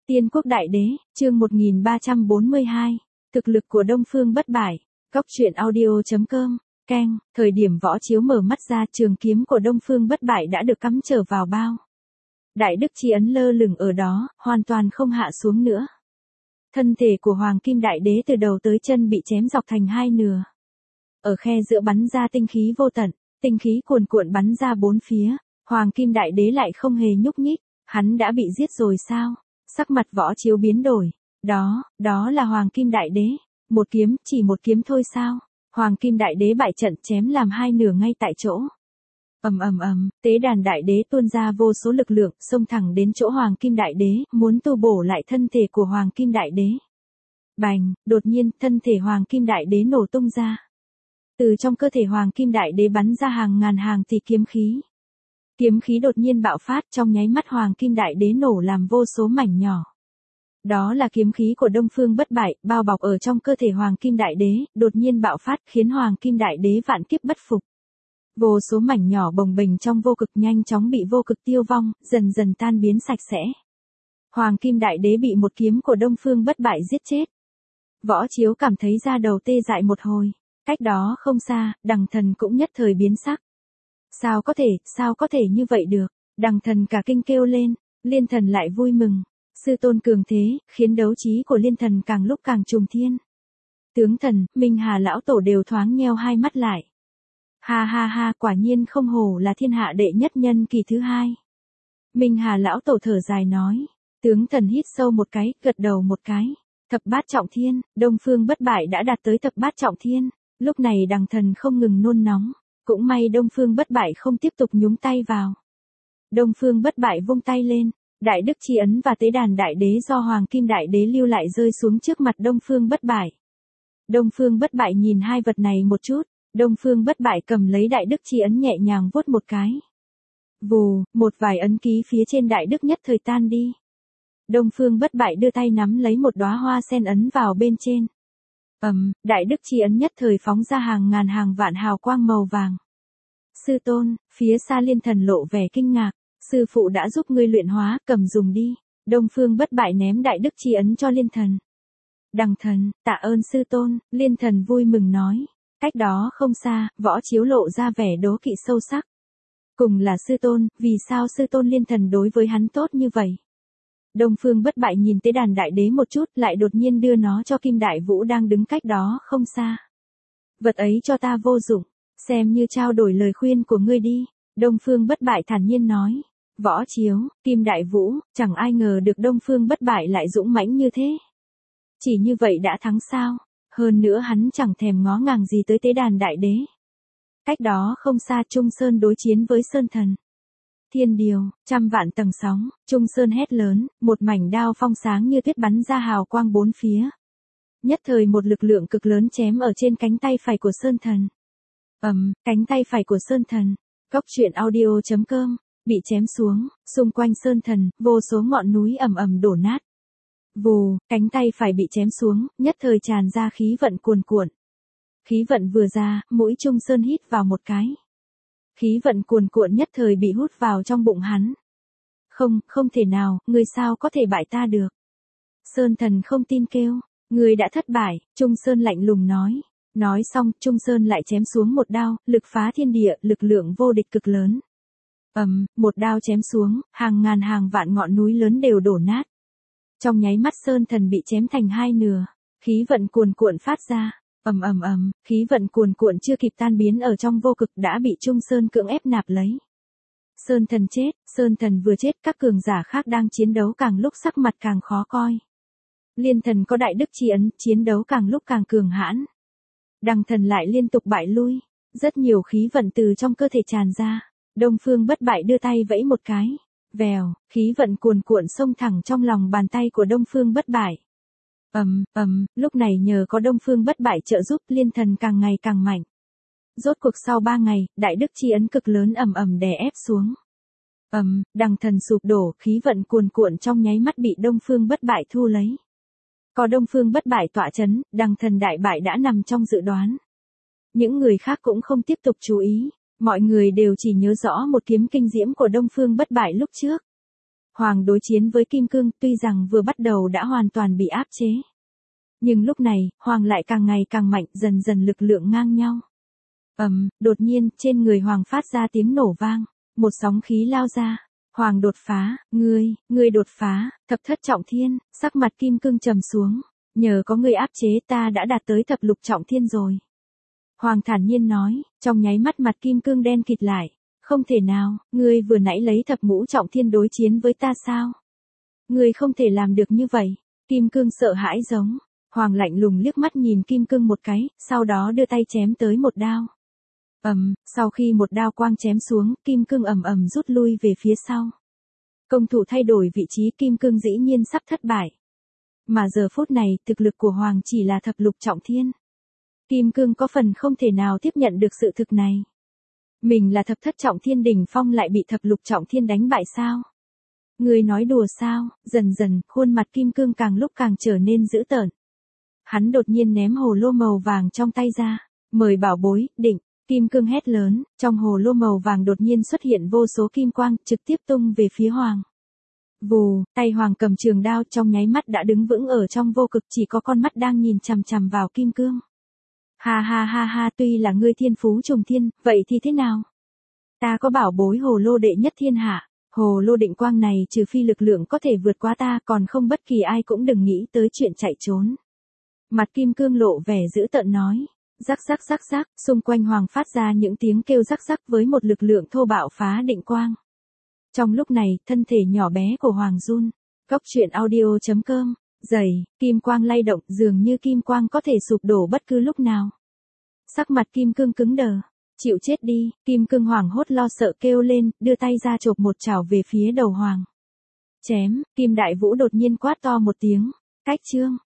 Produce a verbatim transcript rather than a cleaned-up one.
Tiên quốc đại đế, chương một nghìn ba trăm bốn mươi hai. Thực lực của Đông Phương bất bại. Góc truyện audio chấm com. Keng, thời điểm võ chiếu mở mắt ra, trường kiếm của Đông Phương bất bại đã được cắm trở vào bao. Đại đức chi ấn lơ lửng ở đó, hoàn toàn không hạ xuống nữa. Thân thể của Hoàng Kim Đại Đế từ đầu tới chân bị chém dọc thành hai nửa. Ở khe giữa bắn ra tinh khí vô tận, tinh khí cuồn cuộn bắn ra bốn phía, Hoàng Kim Đại Đế lại không hề nhúc nhích, hắn đã bị giết rồi sao? Sắc mặt võ chiếu biến đổi. Đó, đó là Hoàng Kim Đại Đế. Một kiếm, chỉ một kiếm thôi sao? Hoàng Kim Đại Đế bại trận chém làm hai nửa ngay tại chỗ. Ầm ầm ầm, tế đàn Đại Đế tuôn ra vô số lực lượng, xông thẳng đến chỗ Hoàng Kim Đại Đế, muốn tu bổ lại thân thể của Hoàng Kim Đại Đế. Bành, đột nhiên, thân thể Hoàng Kim Đại Đế nổ tung ra. Từ trong cơ thể Hoàng Kim Đại Đế bắn ra hàng ngàn hàng tỷ kiếm khí. Kiếm khí đột nhiên bạo phát, trong nháy mắt Hoàng Kim Đại Đế nổ làm vô số mảnh nhỏ. Đó là kiếm khí của Đông Phương bất bại, bao bọc ở trong cơ thể Hoàng Kim Đại Đế, đột nhiên bạo phát khiến Hoàng Kim Đại Đế vạn kiếp bất phục. Vô số mảnh nhỏ bồng bềnh trong vô cực nhanh chóng bị vô cực tiêu vong, dần dần tan biến sạch sẽ. Hoàng Kim Đại Đế bị một kiếm của Đông Phương bất bại giết chết. Võ Chiếu cảm thấy da đầu tê dại một hồi. Cách đó không xa, Đằng Thần cũng nhất thời biến sắc. Sao có thể, sao có thể như vậy được? Đằng Thần cả kinh kêu lên, Liên Thần lại vui mừng. Sư tôn cường thế, khiến đấu trí của Liên Thần càng lúc càng trùng thiên. Tướng Thần, Minh Hà lão tổ đều thoáng nheo hai mắt lại. Ha ha ha, quả nhiên không hổ là thiên hạ đệ nhất nhân kỳ thứ hai. Minh Hà lão tổ thở dài nói. Tướng Thần hít sâu một cái, gật đầu một cái. Thập bát trọng thiên, Đông Phương bất bại đã đạt tới thập bát trọng thiên. Lúc này Đằng Thần không ngừng nôn nóng. Cũng may Đông Phương bất bại không tiếp tục nhúng tay vào. Đông Phương bất bại vung tay lên. Đại đức chi ấn và tế đàn Đại Đế do Hoàng Kim Đại Đế lưu lại rơi xuống trước mặt Đông Phương bất bại. Đông Phương bất bại nhìn hai vật này một chút. Đông Phương bất bại cầm lấy đại đức chi ấn nhẹ nhàng vuốt một cái. Vù, một vài ấn ký phía trên đại đức nhất thời tan đi. Đông Phương bất bại đưa tay nắm lấy một đóa hoa sen ấn vào bên trên. Ầm, um, đại đức chi ấn nhất thời phóng ra hàng ngàn hàng vạn hào quang màu vàng. Sư tôn, phía xa Liên Thần lộ vẻ kinh ngạc, sư phụ đã giúp ngươi luyện hóa, cầm dùng đi. Đông Phương bất bại ném đại đức chi ấn cho Liên Thần. Đằng Thần, tạ ơn sư tôn, Liên Thần vui mừng nói. Cách đó không xa, Võ Chiếu lộ ra vẻ đố kỵ sâu sắc. Cùng là sư tôn, vì sao sư tôn Liên Thần đối với hắn tốt như vậy? Đông Phương bất bại nhìn tế đàn Đại Đế một chút, lại đột nhiên đưa nó cho Kim Đại Vũ đang đứng cách đó không xa. Vật ấy cho ta vô dụng, xem như trao đổi lời khuyên của ngươi đi. Đông Phương bất bại thản nhiên nói. Võ Chiếu, Kim Đại Vũ, chẳng ai ngờ được Đông Phương bất bại lại dũng mãnh như thế. Chỉ như vậy đã thắng sao? Hơn nữa hắn chẳng thèm ngó ngàng gì tới tế đàn Đại Đế. Cách đó không xa Trung Sơn đối chiến với Sơn Thần. Thiên điều, trăm vạn tầng sóng, Trung Sơn hét lớn, một mảnh đao phong sáng như tuyết bắn ra hào quang bốn phía. Nhất thời một lực lượng cực lớn chém ở trên cánh tay phải của Sơn Thần. Ầm, um, cánh tay phải của Sơn Thần. Góc truyện audio chấm com, bị chém xuống, xung quanh Sơn Thần, vô số ngọn núi ầm ầm đổ nát. Vù, cánh tay phải bị chém xuống, nhất thời tràn ra khí vận cuồn cuộn. Khí vận vừa ra, mũi Trung Sơn hít vào một cái. Khí vận cuồn cuộn nhất thời bị hút vào trong bụng hắn. Không, không thể nào, ngươi sao có thể bại ta được? Sơn Thần không tin kêu, ngươi đã thất bại, Trung Sơn lạnh lùng nói. Nói xong, Trung Sơn lại chém xuống một đao, lực phá thiên địa, lực lượng vô địch cực lớn. Ầm, um, một đao chém xuống, hàng ngàn hàng vạn ngọn núi lớn đều đổ nát. Trong nháy mắt Sơn Thần bị chém thành hai nửa, khí vận cuồn cuộn phát ra. Ầm ầm ầm, khí vận cuồn cuộn chưa kịp tan biến ở trong vô cực đã bị Trung Sơn cưỡng ép nạp lấy. Sơn Thần chết, Sơn Thần vừa chết, các cường giả khác đang chiến đấu càng lúc sắc mặt càng khó coi. Liên Thần có đại đức chi ấn, chiến đấu càng lúc càng cường hãn. Đằng Thần lại liên tục bại lui, rất nhiều khí vận từ trong cơ thể tràn ra. Đông Phương bất bại đưa tay vẫy một cái, vèo, khí vận cuồn cuộn xông thẳng trong lòng bàn tay của Đông Phương bất bại. Ầm, um, ầm, um, lúc này nhờ có Đông Phương bất bại trợ giúp, Liên Thần càng ngày càng mạnh. Rốt cuộc sau ba ngày, đại đức chi ấn cực lớn ầm ầm đè ép xuống. Ầm, um, Đằng Thần sụp đổ, khí vận cuồn cuộn trong nháy mắt bị Đông Phương bất bại thu lấy. Có Đông Phương bất bại tọa chấn, Đằng Thần đại bại đã nằm trong dự đoán. Những người khác cũng không tiếp tục chú ý, mọi người đều chỉ nhớ rõ một kiếm kinh diễm của Đông Phương bất bại lúc trước. Hoàng đối chiến với kim cương, tuy rằng vừa bắt đầu đã hoàn toàn bị áp chế. Nhưng lúc này, Hoàng lại càng ngày càng mạnh, dần dần lực lượng ngang nhau. Ầm, đột nhiên, trên người Hoàng phát ra tiếng nổ vang, một sóng khí lao ra. Hoàng đột phá, ngươi, ngươi đột phá, thập thất trọng thiên, sắc mặt kim cương trầm xuống. Nhờ có ngươi áp chế ta đã đạt tới thập lục trọng thiên rồi. Hoàng thản nhiên nói, trong nháy mắt mặt kim cương đen kịt lại. Không thể nào, ngươi vừa nãy lấy thập ngũ trọng thiên đối chiến với ta sao? Ngươi không thể làm được như vậy. Kim cương sợ hãi giống. Hoàng lạnh lùng liếc mắt nhìn kim cương một cái, sau đó đưa tay chém tới một đao. Ầm, sau khi một đao quang chém xuống, kim cương ầm ầm rút lui về phía sau. Công thủ thay đổi vị trí, kim cương dĩ nhiên sắp thất bại. Mà giờ phút này, thực lực của Hoàng chỉ là thập lục trọng thiên. Kim cương có phần không thể nào tiếp nhận được sự thực này. Mình là thập thất trọng thiên đỉnh phong lại bị thập lục trọng thiên đánh bại sao? Người nói đùa sao? Dần dần, khuôn mặt kim cương càng lúc càng trở nên dữ tợn. Hắn đột nhiên ném hồ lô màu vàng trong tay ra. Mời bảo bối, định. Kim cương hét lớn, trong hồ lô màu vàng đột nhiên xuất hiện vô số kim quang, trực tiếp tung về phía Hoàng. Vù, tay Hoàng cầm trường đao trong nháy mắt đã đứng vững ở trong vô cực, chỉ có con mắt đang nhìn chằm chằm vào kim cương. Ha ha ha ha, tuy là ngươi thiên phú trùng thiên, vậy thì thế nào? Ta có bảo bối hồ lô đệ nhất thiên hạ, hồ lô định quang này trừ phi lực lượng có thể vượt qua ta, còn không bất kỳ ai cũng đừng nghĩ tới chuyện chạy trốn. Mặt kim cương lộ vẻ dữ tợn nói. Rắc rắc rắc rắc, xung quanh Hoàng phát ra những tiếng kêu rắc rắc với một lực lượng thô bạo phá định quang. Trong lúc này, thân thể nhỏ bé của Hoàng run. Góc truyện audio chấm com, dày, kim quang lay động, dường như kim quang có thể sụp đổ bất cứ lúc nào. Sắc mặt kim cương cứng đờ. Chịu chết đi, kim cương hoảng hốt lo sợ kêu lên, đưa tay ra chộp một chảo về phía đầu Hoàng. Chém, kim đại vũ đột nhiên quát to một tiếng. Cách chương.